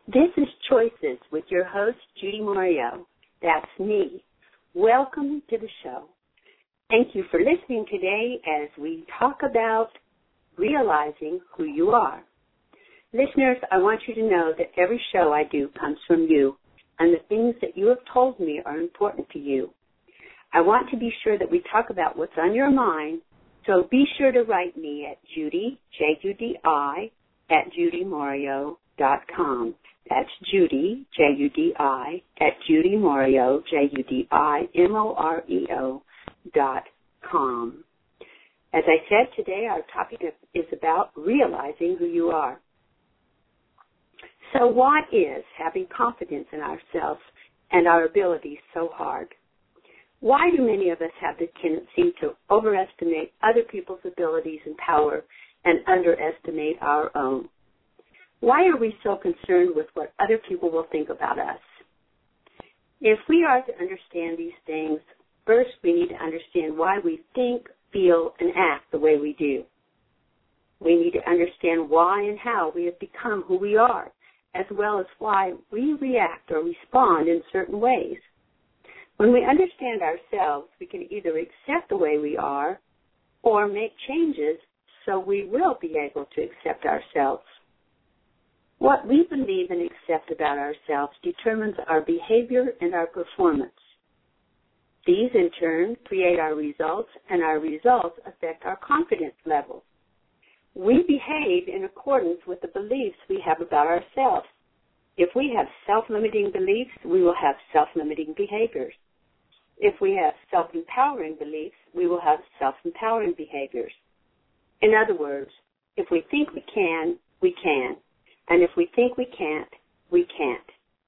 This is Choices with your host, Judy Morio. That's me. Welcome to the show. Thank you for listening today as we talk about realizing who you are. Listeners, I want you to know that every show I do comes from you, and the things that you have told me are important to you. I want to be sure that we talk about what's on your mind, so be sure to write me at Judy, Judi, at judymorio.com. That's Judy, Judi, at judymorio, JUDIMOREO.com. As I said, today our topic is about realizing who you are. So why is having confidence in ourselves and our abilities so hard? Why do many of us have the tendency to overestimate other people's abilities and power and underestimate our own? Why are we so concerned with what other people will think about us? If we are to understand these things, first we need to understand why we think, feel, and act the way we do. We need to understand why and how we have become who we are, as well as why we react or respond in certain ways. When we understand ourselves, we can either accept the way we are or make changes so we will be able to accept ourselves. What we believe and accept about ourselves determines our behavior and our performance. These, in turn, create our results, and our results affect our confidence level. We behave in accordance with the beliefs we have about ourselves. If we have self-limiting beliefs, we will have self-limiting behaviors. If we have self-empowering beliefs, we will have self-empowering behaviors. In other words, if we think we can, we can. And if we think we can't, we can't.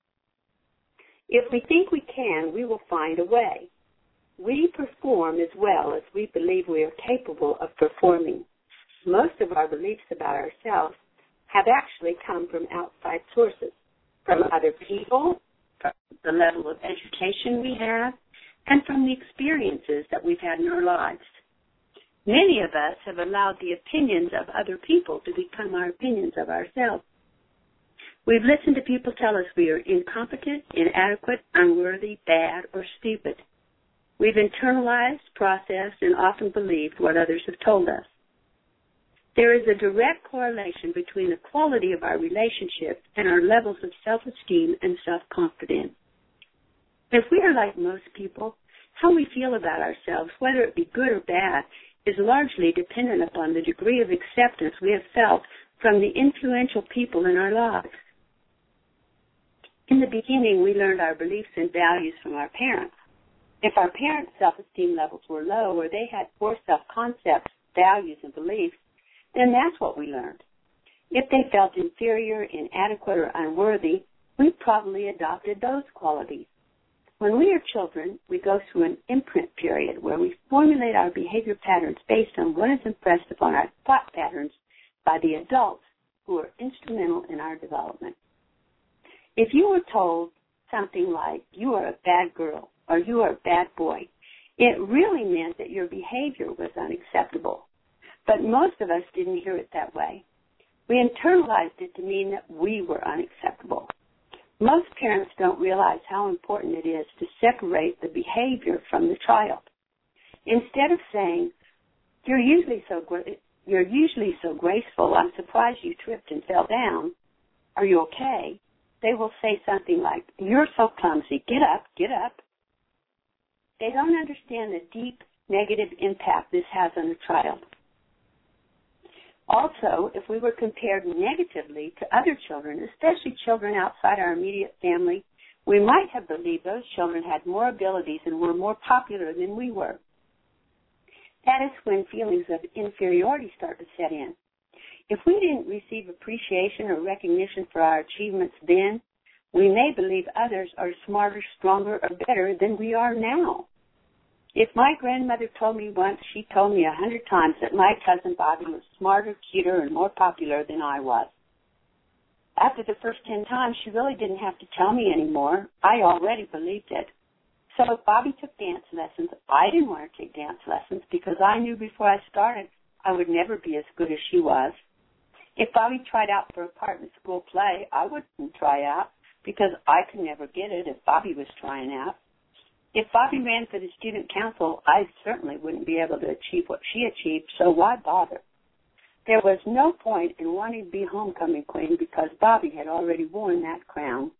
If we think we can, we will find a way. We perform as well as we believe we are capable of performing. Most of our beliefs about ourselves have actually come from outside sources, from other people, from the level of education we have, and from the experiences that we've had in our lives. Many of us have allowed the opinions of other people to become our opinions of ourselves. We've listened to people tell us we are incompetent, inadequate, unworthy, bad, or stupid. We've internalized, processed, and often believed what others have told us. There is a direct correlation between the quality of our relationships and our levels of self-esteem and self-confidence. If we are like most people, how we feel about ourselves, whether it be good or bad, is largely dependent upon the degree of acceptance we have felt from the influential people in our lives. In the beginning, we learned our beliefs and values from our parents. If our parents' self-esteem levels were low or they had poor self-concepts, values, and beliefs, then that's what we learned. If they felt inferior, inadequate, or unworthy, we probably adopted those qualities. When we are children, we go through an imprint period where we formulate our behavior patterns based on what is impressed upon our thought patterns by the adults who are instrumental in our development. If you were told something like, you are a bad girl or you are a bad boy, it really meant that your behavior was unacceptable. But most of us didn't hear it that way. We internalized it to mean that we were unacceptable. Most parents don't realize how important it is to separate the behavior from the child. Instead of saying, you're usually so graceful, I'm surprised you tripped and fell down, are you okay? They will say something like, you're so clumsy, get up, get up. They don't understand the deep negative impact this has on a child. Also, if we were compared negatively to other children, especially children outside our immediate family, we might have believed those children had more abilities and were more popular than we were. That is when feelings of inferiority start to set in. If we didn't receive appreciation or recognition for our achievements then, we may believe others are smarter, stronger, or better than we are now. If my grandmother told me once, she told me 100 times that my cousin Bobby was smarter, cuter, and more popular than I was. After the first 10 times, she really didn't have to tell me anymore. I already believed it. So if Bobby took dance lessons, I didn't want to take dance lessons because I knew before I started I would never be as good as she was. If Bobby tried out for a part in a school play, I wouldn't try out because I could never get it if Bobby was trying out. If Bobby ran for the student council, I certainly wouldn't be able to achieve what she achieved, so why bother? There was no point in wanting to be homecoming queen because Bobby had already worn that crown.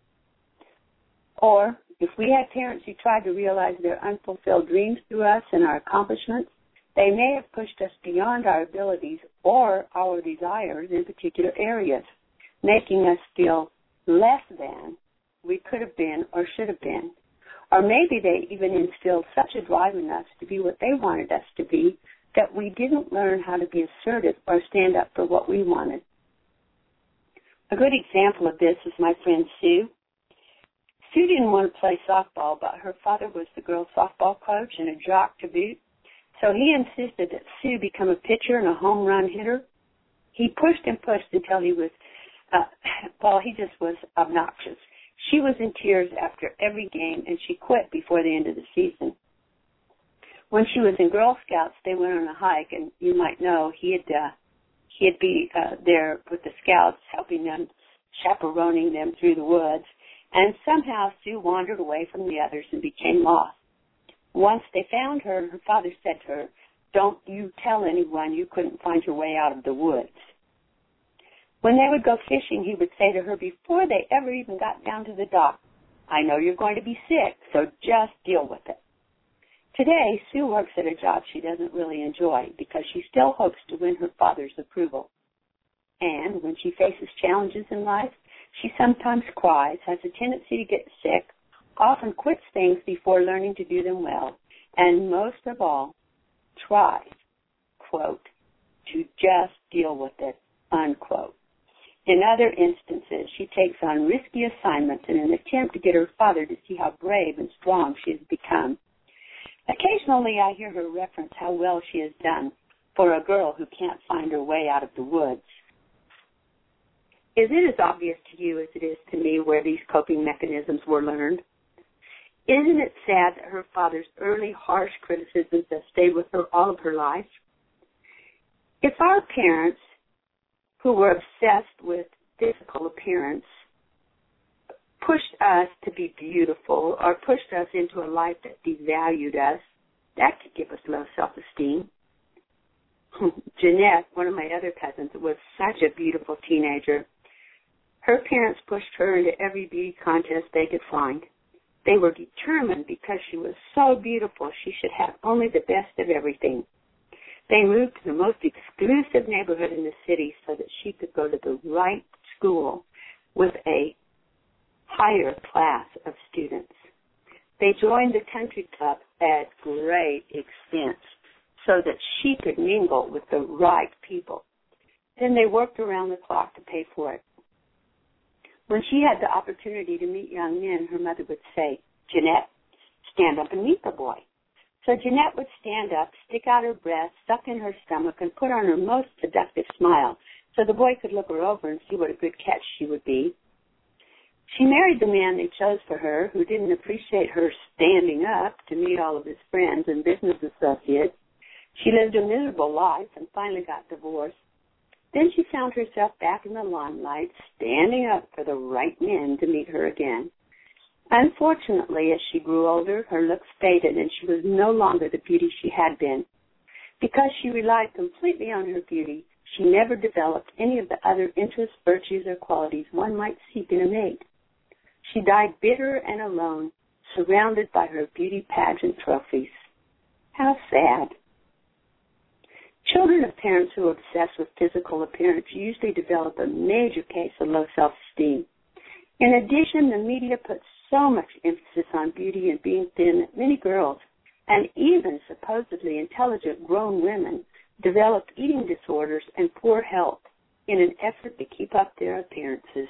Or, if we had parents who tried to realize their unfulfilled dreams through us and our accomplishments, they may have pushed us beyond our abilities or our desires in particular areas, making us feel less than we could have been or should have been. Or maybe they even instilled such a drive in us to be what they wanted us to be that we didn't learn how to be assertive or stand up for what we wanted. A good example of this is my friend Sue. Sue didn't want to play softball, but her father was the girls' softball coach and a jock to boot, so he insisted that Sue become a pitcher and a home run hitter. He pushed and pushed until he was, he just was obnoxious. She was in tears after every game, and she quit before the end of the season. When she was in Girl Scouts, they went on a hike, and you might know he'd be there with the Scouts, helping them, chaperoning them through the woods, and somehow Sue wandered away from the others and became lost. Once they found her, her father said to her, "Don't you tell anyone you couldn't find your way out of the woods." When they would go fishing, he would say to her before they ever even got down to the dock, "I know you're going to be sick, so just deal with it." Today, Sue works at a job she doesn't really enjoy because she still hopes to win her father's approval. And when she faces challenges in life, she sometimes cries, has a tendency to get sick, often quits things before learning to do them well, and most of all, tries, quote, to just deal with it, unquote. In other instances, she takes on risky assignments in an attempt to get her father to see how brave and strong she has become. Occasionally, I hear her reference how well she has done for a girl who can't find her way out of the woods. Is it as obvious to you as it is to me where these coping mechanisms were learned? Isn't it sad that her father's early harsh criticisms have stayed with her all of her life? If our parents, who were obsessed with physical appearance, pushed us to be beautiful or pushed us into a life that devalued us, that could give us low self-esteem. Jeanette, one of my other cousins, was such a beautiful teenager. Her parents pushed her into every beauty contest they could find. They were determined because she was so beautiful she should have only the best of everything. They moved to the most exclusive neighborhood in the city so that she could go to the right school with a higher class of students. They joined the country club at great expense so that she could mingle with the right people. Then they worked around the clock to pay for it. When she had the opportunity to meet young men, her mother would say, "Jeanette, stand up and meet the boy." So Jeanette would stand up, stick out her breast, suck in her stomach, and put on her most seductive smile so the boy could look her over and see what a good catch she would be. She married the man they chose for her, who didn't appreciate her standing up to meet all of his friends and business associates. She lived a miserable life and finally got divorced. Then she found herself back in the limelight, standing up for the right men to meet her again. Unfortunately, as she grew older, her looks faded and she was no longer the beauty she had been. Because she relied completely on her beauty, she never developed any of the other interests, virtues, or qualities one might seek in a mate. She died bitter and alone, surrounded by her beauty pageant trophies. How sad. Children of parents who are obsessed with physical appearance usually develop a major case of low self-esteem. In addition, the media puts so much emphasis on beauty and being thin that many girls, and even supposedly intelligent grown women, develop eating disorders and poor health in an effort to keep up their appearances.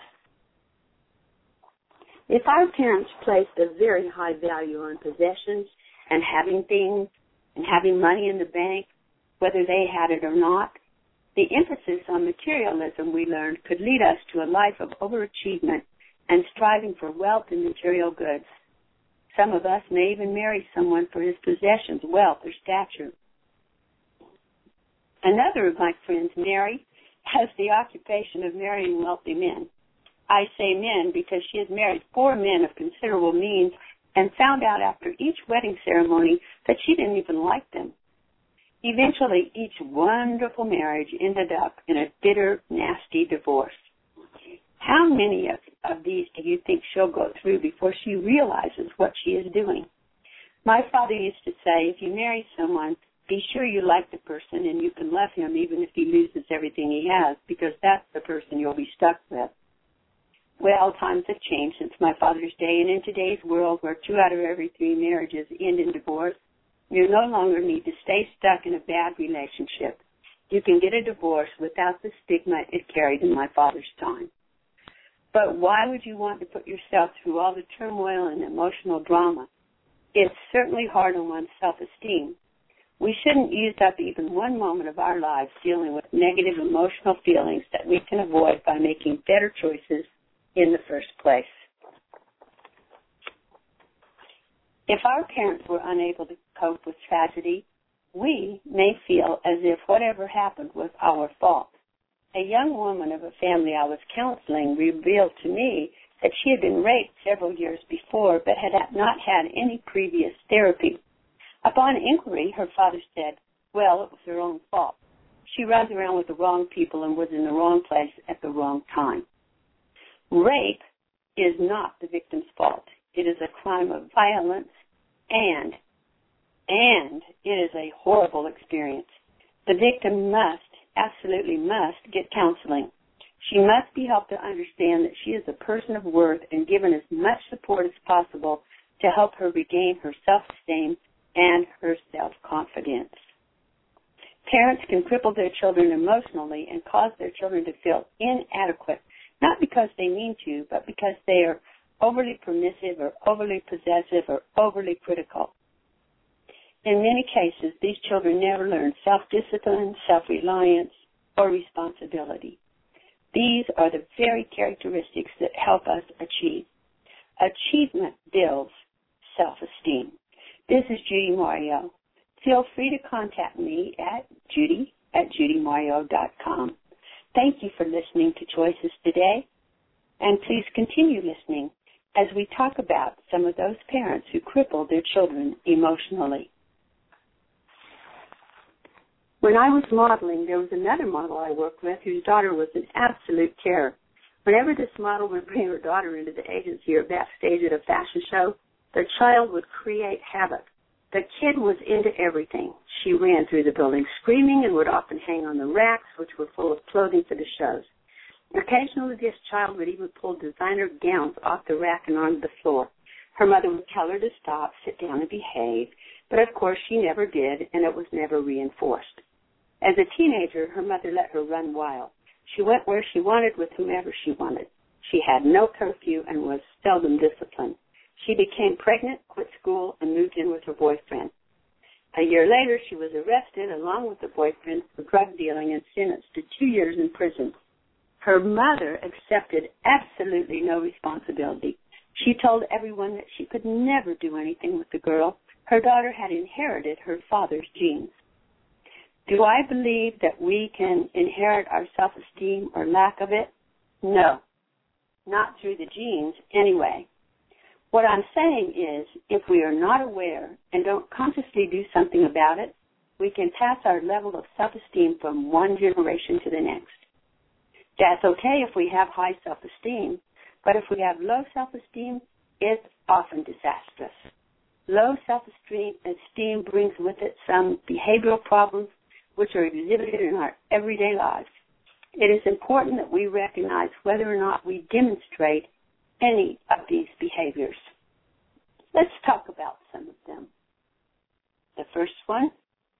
If our parents placed a very high value on possessions and having things and having money in the bank, whether they had it or not, the emphasis on materialism we learned could lead us to a life of overachievement and striving for wealth and material goods. Some of us may even marry someone for his possessions, wealth, or stature. Another of my friends, Mary, has the occupation of marrying wealthy men. I say men because she has married 4 men of considerable means and found out after each wedding ceremony that she didn't even like them. Eventually, each wonderful marriage ended up in a bitter, nasty divorce. How many of these do you think she'll go through before she realizes what she is doing? My father used to say, if you marry someone, be sure you like the person and you can love him even if he loses everything he has, because that's the person you'll be stuck with. Well, times have changed since my father's day, and in today's world where 2 out of every 3 marriages end in divorce, you no longer need to stay stuck in a bad relationship. You can get a divorce without the stigma it carried in my father's time. But why would you want to put yourself through all the turmoil and emotional drama? It's certainly hard on one's self-esteem. We shouldn't use up even one moment of our lives dealing with negative emotional feelings that we can avoid by making better choices in the first place. If our parents were unable to cope with tragedy, we may feel as if whatever happened was our fault. A young woman of a family I was counseling revealed to me that she had been raped several years before but had not had any previous therapy. Upon inquiry, her father said, well, it was her own fault. She runs around with the wrong people and was in the wrong place at the wrong time. Rape is not the victim's fault. It is a crime of violence, and it is a horrible experience. The victim absolutely must get counseling. She must be helped to understand that she is a person of worth and given as much support as possible to help her regain her self-esteem and her self-confidence. Parents can cripple their children emotionally and cause their children to feel inadequate, not because they mean to, but because they are overly permissive or overly possessive or overly critical. In many cases, these children never learn self-discipline, self-reliance, or responsibility. These are the very characteristics that help us achieve. Achievement builds self-esteem. This is Judy Mario. Feel free to contact me at judy@judymario.com. Thank you for listening to Choices today, and please continue listening as we talk about some of those parents who cripple their children emotionally. When I was modeling, there was another model I worked with whose daughter was an absolute terror. Whenever this model would bring her daughter into the agency or backstage at a fashion show, the child would create havoc. The kid was into everything. She ran through the building screaming and would often hang on the racks, which were full of clothing for the shows. Occasionally, this child would even pull designer gowns off the rack and onto the floor. Her mother would tell her to stop, sit down, and behave, but of course she never did, and it was never reinforced. As a teenager, her mother let her run wild. She went where she wanted with whomever she wanted. She had no curfew and was seldom disciplined. She became pregnant, quit school, and moved in with her boyfriend. A year later, she was arrested along with the boyfriend for drug dealing and sentenced to 2 years in prison. Her mother accepted absolutely no responsibility. She told everyone that she could never do anything with the girl. Her daughter had inherited her father's genes. Do I believe that we can inherit our self-esteem or lack of it? No, not through the genes anyway. What I'm saying is, if we are not aware and don't consciously do something about it, we can pass our level of self-esteem from one generation to the next. That's okay if we have high self-esteem, but if we have low self-esteem, it's often disastrous. Low self-esteem brings with it some behavioral problems which are exhibited in our everyday lives. It is important that we recognize whether or not we demonstrate any of these behaviors. Let's talk about some of them. The first one,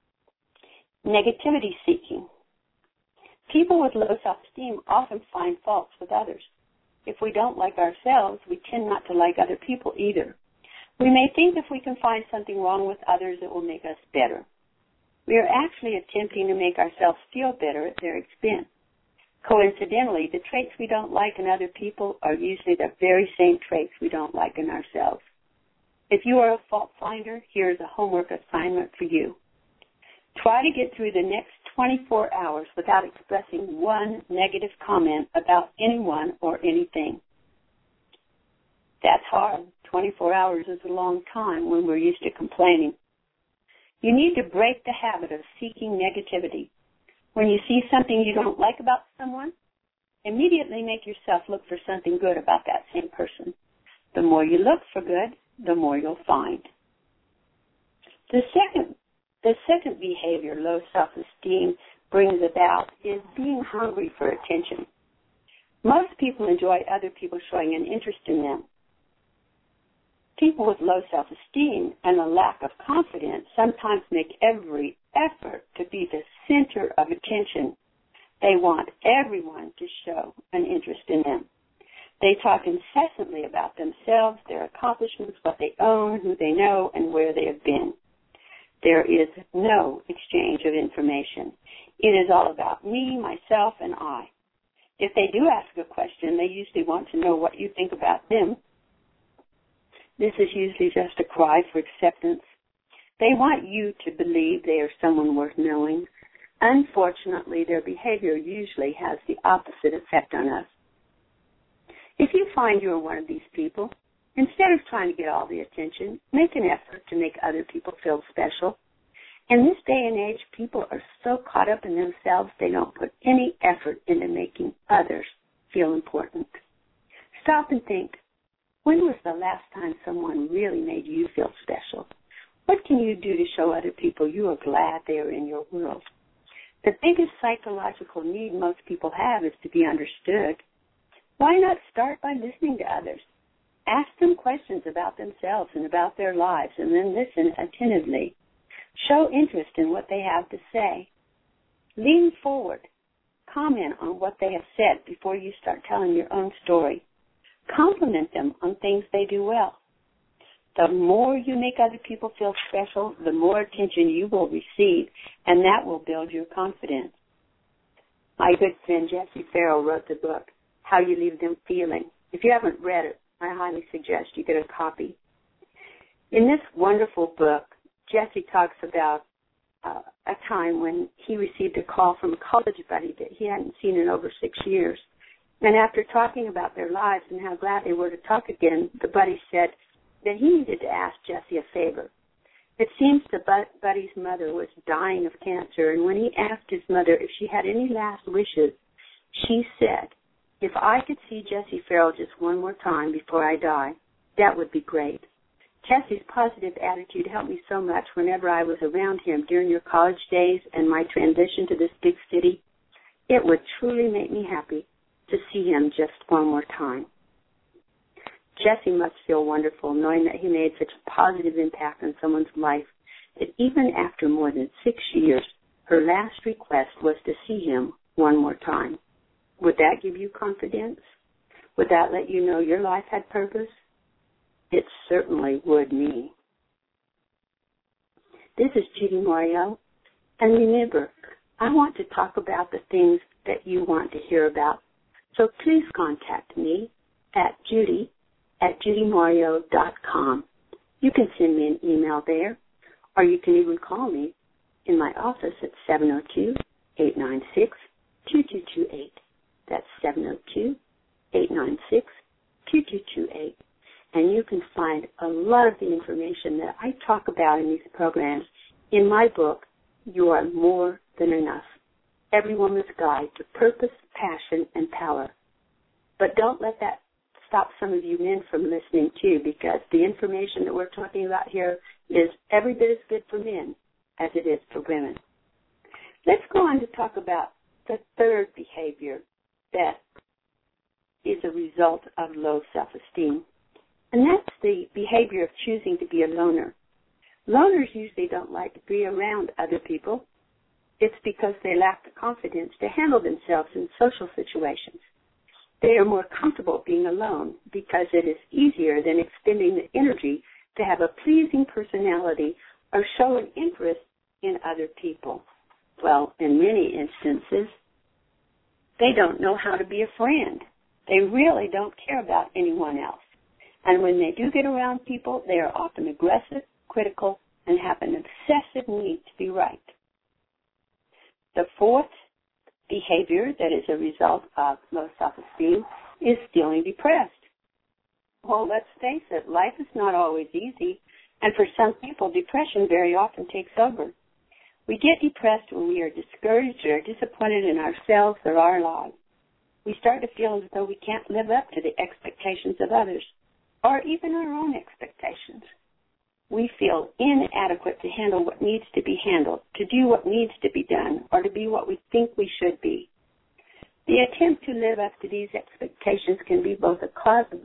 negativity seeking. People with low self-esteem often find faults with others. If we don't like ourselves, we tend not to like other people either. We may think if we can find something wrong with others, it will make us better. We are actually attempting to make ourselves feel better at their expense. Coincidentally, the traits we don't like in other people are usually the very same traits we don't like in ourselves. If you are a fault finder, here's a homework assignment for you. Try to get through the next 24 hours without expressing one negative comment about anyone or anything. That's hard. 24 hours is a long time when we're used to complaining. You need to break the habit of seeking negativity. When you see something you don't like about someone, immediately make yourself look for something good about that same person. The more you look for good, the more you'll find. The second behavior low self-esteem brings about is being hungry for attention. Most people enjoy other people showing an interest in them. People with low self-esteem and a lack of confidence sometimes make every effort to be the center of attention. They want everyone to show an interest in them. They talk incessantly about themselves, their accomplishments, what they own, who they know, and where they have been. There is no exchange of information. It is all about me, myself, and I. If they do ask a question, they usually want to know what you think about them. This is usually just a cry for acceptance. They want you to believe they are someone worth knowing. Unfortunately, their behavior usually has the opposite effect on us. If you find you are one of these people, instead of trying to get all the attention, make an effort to make other people feel special. In this day and age, people are so caught up in themselves they don't put any effort into making others feel important. Stop and think, when was the last time someone really made you feel special? What can you do to show other people you are glad they are in your world? The biggest psychological need most people have is to be understood. Why not start by listening to others? Ask them questions about themselves and about their lives, and then listen attentively. Show interest in what they have to say. Lean forward. Comment on what they have said before you start telling your own story. Compliment them on things they do well. The more you make other people feel special, the more attention you will receive, and that will build your confidence. My good friend Jessie Farrell wrote the book, How You Leave Them Feeling. If you haven't read it, I highly suggest you get a copy. In this wonderful book, Jessie talks about a time when he received a call from a college buddy that he hadn't seen in over 6 years. And after talking about their lives and how glad they were to talk again, the buddy said that he needed to ask Jessie a favor. It seems the buddy's mother was dying of cancer, and when he asked his mother if she had any last wishes, she said, "If I could see Jessie Farrell just one more time before I die, that would be great." Jessie's positive attitude helped me so much whenever I was around him during your college days and my transition to this big city. It would truly make me happy to see him just one more time. Jessie must feel wonderful knowing that he made such a positive impact on someone's life that even after more than 6 years, her last request was to see him one more time. Would that give you confidence? Would that let you know your life had purpose? It certainly would me. This is Judy Morio, and remember, I want to talk about the things that you want to hear about. So please contact me at judy@judymorio.com. You can send me an email there, or you can even call me in my office at 702-896-2228. That's 702-896-2228. And you can find a lot of the information that I talk about in these programs in my book, You Are More Than Enough, Every Woman's Guide to Purpose, Passion, and Power. But don't let that stop some of you men from listening, too, because the information that we're talking about here is every bit as good for men as it is for women. Let's go on to talk about the third behavior that is a result of low self-esteem, and that's the behavior of choosing to be a loner. Loners usually don't like to be around other people. It's because they lack the confidence to handle themselves in social situations. They are more comfortable being alone because it is easier than expending the energy to have a pleasing personality or show an interest in other people. Well, in many instances, they don't know how to be a friend. They really don't care about anyone else. And when they do get around people, they are often aggressive, critical, and have an obsessive need to be right. The fourth behavior that is a result of low self-esteem is feeling depressed. Well, let's face it, life is not always easy, and for some people, depression very often takes over. We get depressed when we are discouraged or disappointed in ourselves or our lives. We start to feel as though we can't live up to the expectations of others, or even our own expectations. We feel inadequate to handle what needs to be handled, to do what needs to be done, or to be what we think we should be. The attempt to live up to these expectations can be both a cause of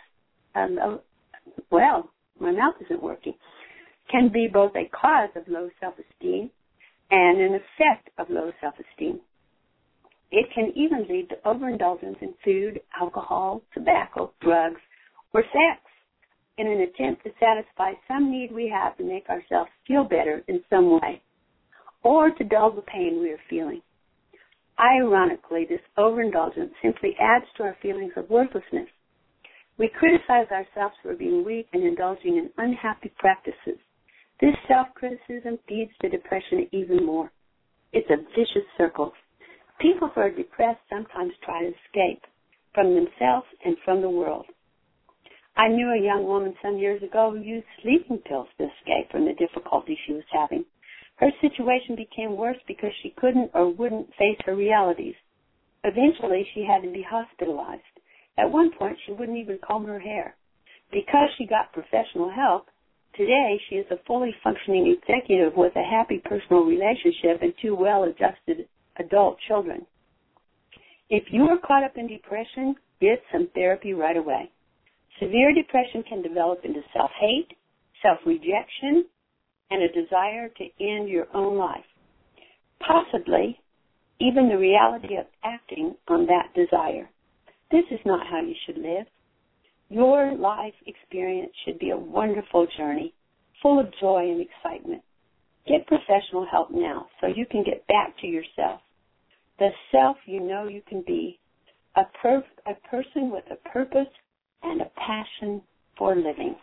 my mouth isn't working, can be both a cause of low self-esteem and an effect of low self-esteem. It can even lead to overindulgence in food, alcohol, tobacco, drugs, or sex in an attempt to satisfy some need we have to make ourselves feel better in some way, or to dull the pain we are feeling. Ironically, this overindulgence simply adds to our feelings of worthlessness. We criticize ourselves for being weak and indulging in unhappy practices. This self-criticism feeds the depression even more. It's a vicious circle. People who are depressed sometimes try to escape from themselves and from the world. I knew a young woman some years ago who used sleeping pills to escape from the difficulty she was having. Her situation became worse because she couldn't or wouldn't face her realities. Eventually, she had to be hospitalized. At one point, she wouldn't even comb her hair. Because she got professional help, today she is a fully functioning executive with a happy personal relationship and two well-adjusted adult children. If you are caught up in depression, get some therapy right away. Severe depression can develop into self-hate, self-rejection, and a desire to end your own life. Possibly even the reality of acting on that desire. This is not how you should live. Your life experience should be a wonderful journey, full of joy and excitement. Get professional help now so you can get back to yourself, the self you know you can be, a person with a purpose and a passion for living.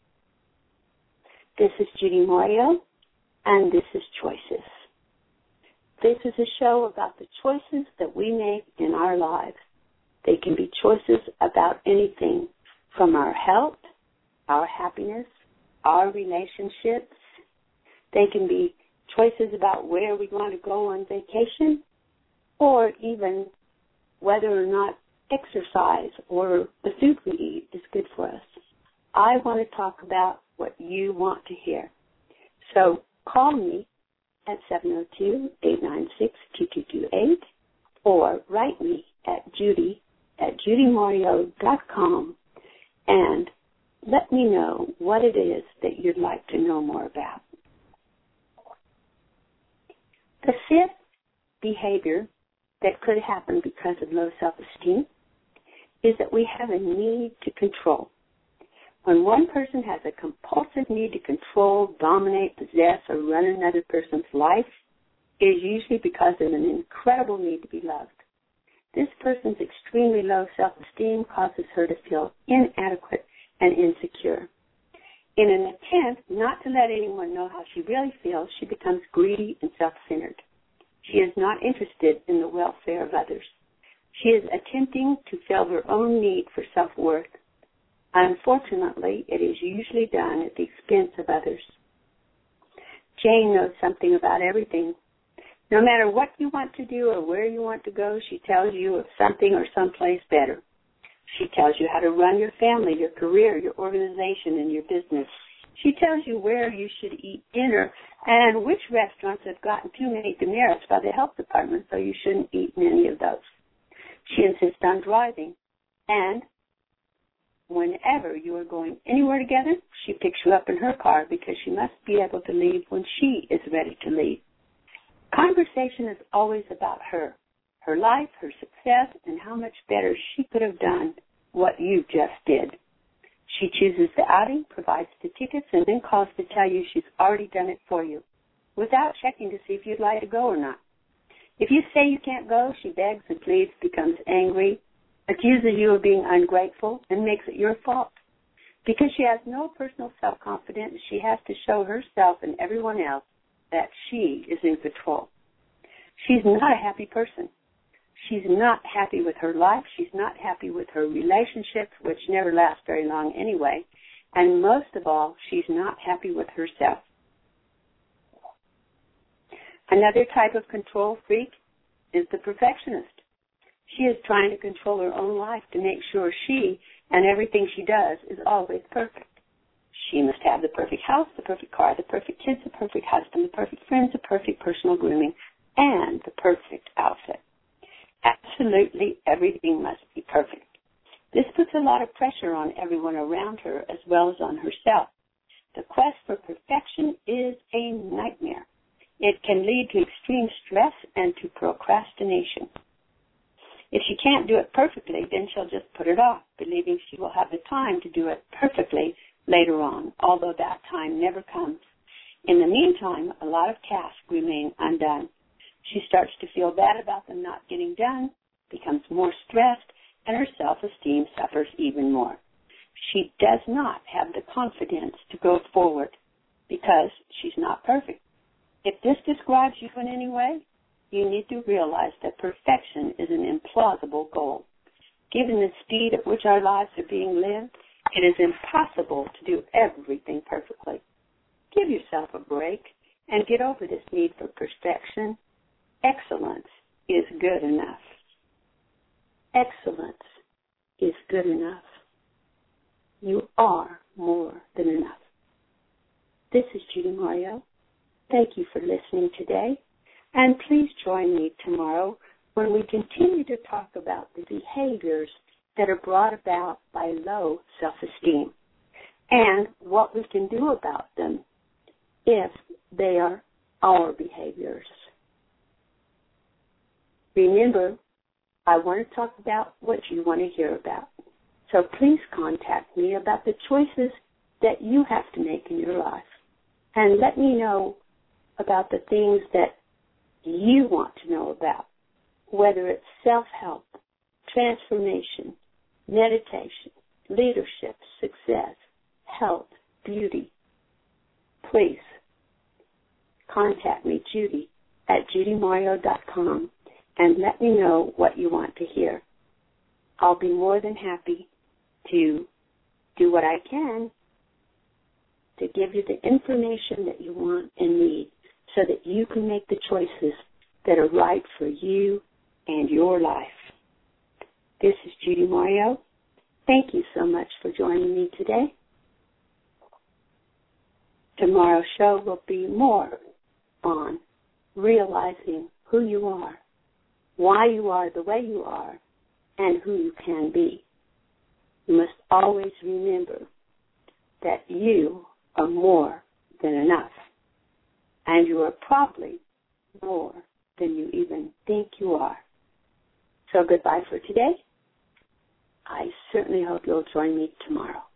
This is Judy Morio, and this is Choices. This is a show about the choices that we make in our lives. They can be choices about anything, from our health, our happiness, our relationships. They can be choices about where we want to go on vacation, or even whether or not exercise or the food we eat is good for us. I want to talk about what you want to hear. So call me at 702-896-2228 or write me at judy@judymorio.com and let me know what it is that you'd like to know more about. The fifth behavior that could happen because of low self-esteem is that we have a need to control. When one person has a compulsive need to control, dominate, possess, or run another person's life, it is usually because of an incredible need to be loved. This person's extremely low self-esteem causes her to feel inadequate and insecure. In an attempt not to let anyone know how she really feels, she becomes greedy and self-centered. She is not interested in the welfare of others. She is attempting to fill her own need for self-worth. Unfortunately, it is usually done at the expense of others. Jane knows something about everything. No matter what you want to do or where you want to go, she tells you of something or someplace better. She tells you how to run your family, your career, your organization, and your business. She tells you where you should eat dinner and which restaurants have gotten too many demerits by the health department, so you shouldn't eat in any of those. She insists on driving, and whenever you are going anywhere together, she picks you up in her car because she must be able to leave when she is ready to leave. Conversation is always about her life, her success, and how much better she could have done what you just did. She chooses the outing, provides the tickets, and then calls to tell you she's already done it for you, without checking to see if you'd like to go or not. If you say you can't go, she begs and pleads, becomes angry, accuses you of being ungrateful, and makes it your fault. Because she has no personal self-confidence, she has to show herself and everyone else that she is in control. She's not a happy person. She's not happy with her life. She's not happy with her relationships, which never last very long anyway. And most of all, she's not happy with herself. Another type of control freak is the perfectionist. She is trying to control her own life to make sure she and everything she does is always perfect. She must have the perfect house, the perfect car, the perfect kids, the perfect husband, the perfect friends, the perfect personal grooming, and the perfect outfit. Absolutely everything must be perfect. This puts a lot of pressure on everyone around her as well as on herself. The quest for perfection is a nightmare. It can lead to extreme stress and to procrastination. If she can't do it perfectly, then she'll just put it off, believing she will have the time to do it perfectly later on, although that time never comes. In the meantime, a lot of tasks remain undone. She starts to feel bad about them not getting done, becomes more stressed, and her self-esteem suffers even more. She does not have the confidence to go forward because she's not perfect. If this describes you in any way, you need to realize that perfection is an implausible goal. Given the speed at which our lives are being lived, it is impossible to do everything perfectly. Give yourself a break and get over this need for perfection. Excellence is good enough. Excellence is good enough. You are more than enough. This is Judy Mario. Thank you for listening today, and please join me tomorrow when we continue to talk about the behaviors that are brought about by low self-esteem and what we can do about them if they are our behaviors. Remember, I want to talk about what you want to hear about. So please contact me about the choices that you have to make in your life, and let me know about the things that you want to know about, whether it's self-help, transformation, meditation, leadership, success, health, beauty. Please contact me, Judy, at judymario.com, and let me know what you want to hear. I'll be more than happy to do what I can to give you the information that you want and need so that you can make the choices that are right for you and your life. This is Judy Mario. Thank you so much for joining me today. Tomorrow's show will be more on realizing who you are, why you are the way you are, and who you can be. You must always remember that you are more than enough, and you are probably more than you even think you are. So goodbye for today. I certainly hope you'll join me tomorrow.